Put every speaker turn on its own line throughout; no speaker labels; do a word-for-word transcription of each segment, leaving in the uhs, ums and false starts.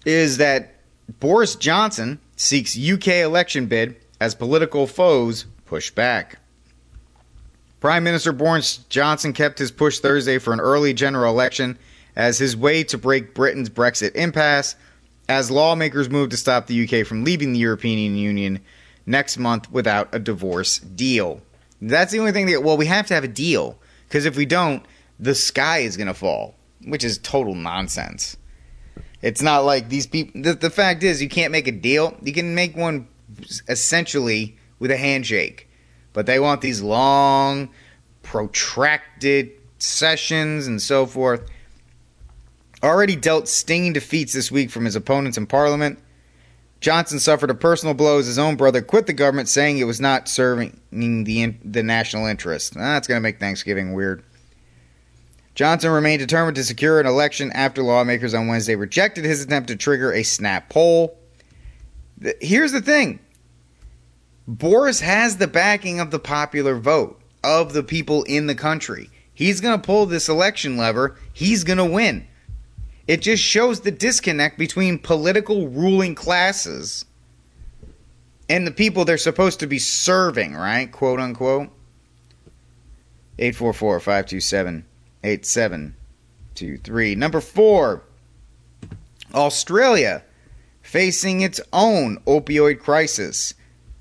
is that Boris Johnson seeks U K election bid as political foes push back. Prime Minister Boris Johnson kept his push Thursday for an early general election as his way to break Britain's Brexit impasse, as lawmakers move to stop the U K from leaving the European Union next month without a divorce deal. That's the only thing that, well, we have to have a deal, because if we don't, the sky is going to fall, which is total nonsense. It's not like these people, the, the fact is, you can't make a deal. You can make one essentially with a handshake, but they want these long, protracted sessions and so forth. Already dealt stinging defeats this week from his opponents in Parliament, Johnson suffered a personal blow as his own brother quit the government, saying it was not serving the the national interest. That's going to make Thanksgiving weird. Johnson remained determined to secure an election after lawmakers on Wednesday rejected his attempt to trigger a snap poll. Here's the thing. Boris has the backing of the popular vote, of the people in the country. He's going to pull this election lever. He's going to win. It just shows the disconnect between political ruling classes and the people they're supposed to be serving, right? Quote unquote. eight four four, five two seven, eight seven two three. Number four. Australia facing its own opioid crisis.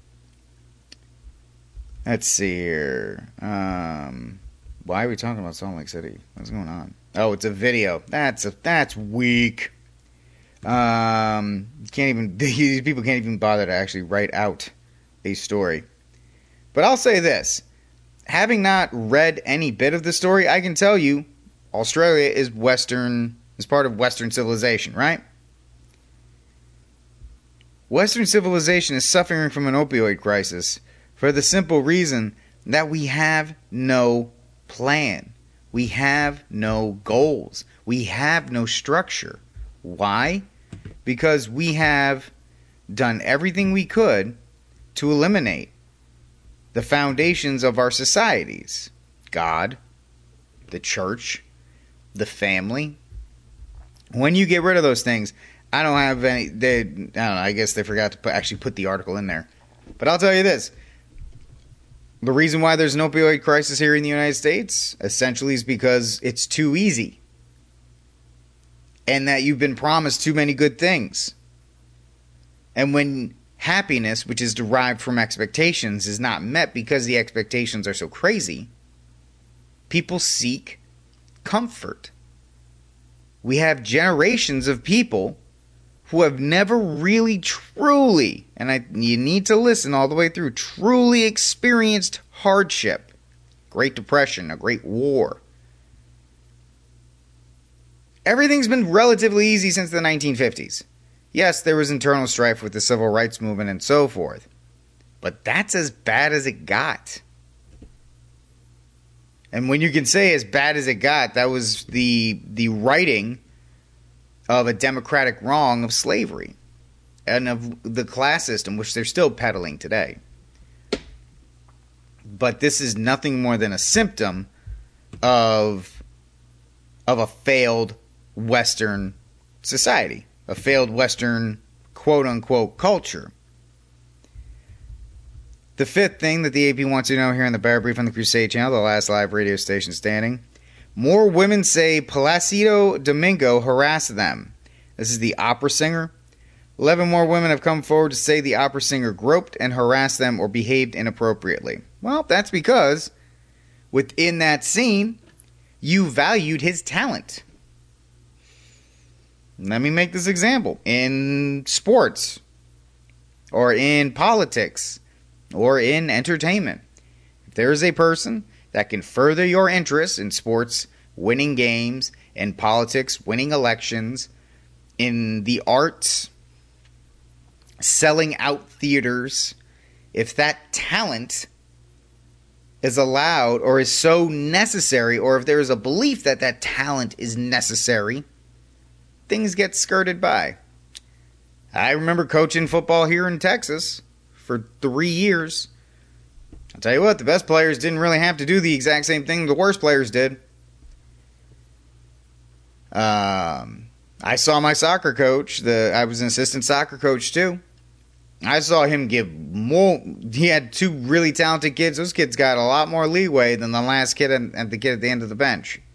Let's see here. Um, why are we talking about Salt Lake City? What's going on? Oh, it's a video. That's a, that's weak. Um, can't even these people can't even bother to actually write out a story. But I'll say this: having not read any bit of the story, I can tell you, Australia is Western, is part of Western civilization, right? Western civilization is suffering from an opioid crisis for the simple reason that we have no plan. We have no goals. We have no structure. Why? Because we have done everything we could to eliminate the foundations of our societies. God, the church, the family. When you get rid of those things, I don't have any, they, I don't know, I guess they forgot to put, actually put the article in there. But I'll tell you this. The reason why there's an opioid crisis here in the United States, essentially, is because it's too easy. And that you've been promised too many good things. And when happiness, which is derived from expectations, is not met because the expectations are so crazy, people seek comfort. We have generations of people who have never really, truly, and I, you need to listen all the way through, truly experienced hardship, Great Depression, a Great War. Everything's been relatively easy since the nineteen fifties. Yes, there was internal strife with the civil rights movement and so forth, but that's as bad as it got. And when you can say as bad as it got, that was the the writing of a democratic wrong of slavery and of the class system, which they're still peddling today. But this is nothing more than a symptom of, of a failed Western society, a failed Western quote-unquote culture. The fifth thing that the A P wants you to know here in the Bear Brief on the Crusade Channel, the last live radio station standing. More women say Placido Domingo harassed them. This is the opera singer. Eleven more women have come forward to say the opera singer groped and harassed them or behaved inappropriately. Well, that's because within that scene, you valued his talent. Let me make this example. In sports, or in politics, or in entertainment, if there is a person that can further your interests in sports, winning games, in politics, winning elections, in the arts, selling out theaters, if that talent is allowed or is so necessary, or if there is a belief that that talent is necessary, things get skirted by. I remember coaching football here in Texas for three years. I'll tell you what, the best players didn't really have to do the exact same thing the worst players did. Um, I saw my soccer coach. The I was an assistant soccer coach too. I saw him give more. He had two really talented kids. Those kids got a lot more leeway than the last kid and, and the kid at the end of the bench.